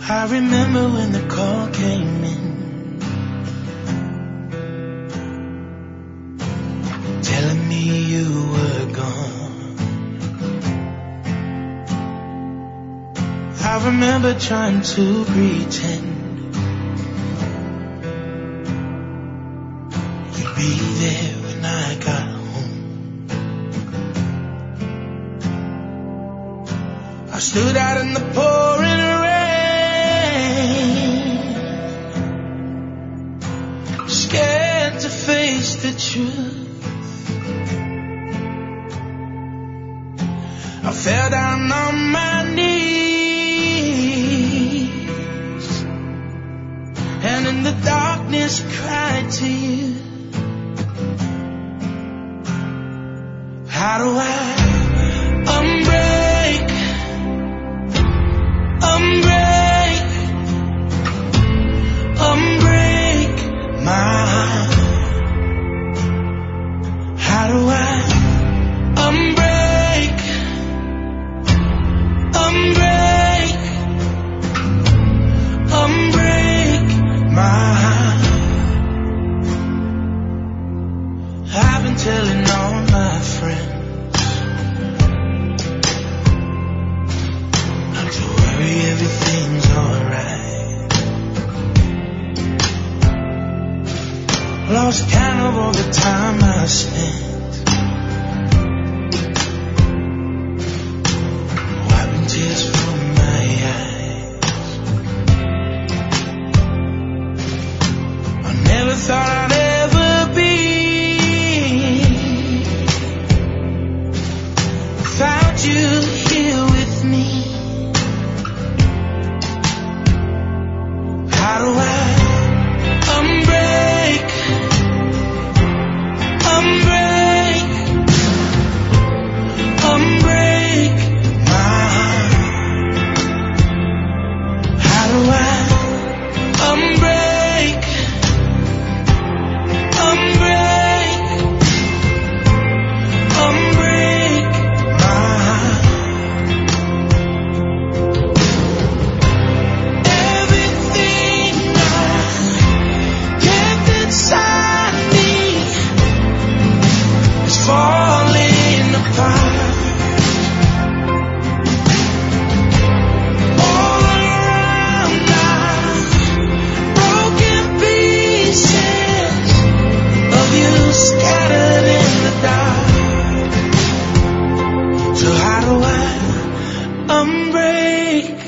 I remember when the call came in, telling me you were gone. I remember trying to pretend you'd be there when I got home. I stood out in the pouring rain, scared to face the truth. I fell down on my knees and in the darkness cried to you. How do I unbreak my heart? How do I unbreak my heart? I've been telling all my friends not to worry, everything's alright. Lost count of all the time I spent wiping tears from my eyes. I never thought I'd ever be without you here with me. How do I unbreak my heart? How do I unbreak my heart? Everything I kept inside me is falling apart. All around now, broken pieces of you scattered in the dark. So how do I unbreak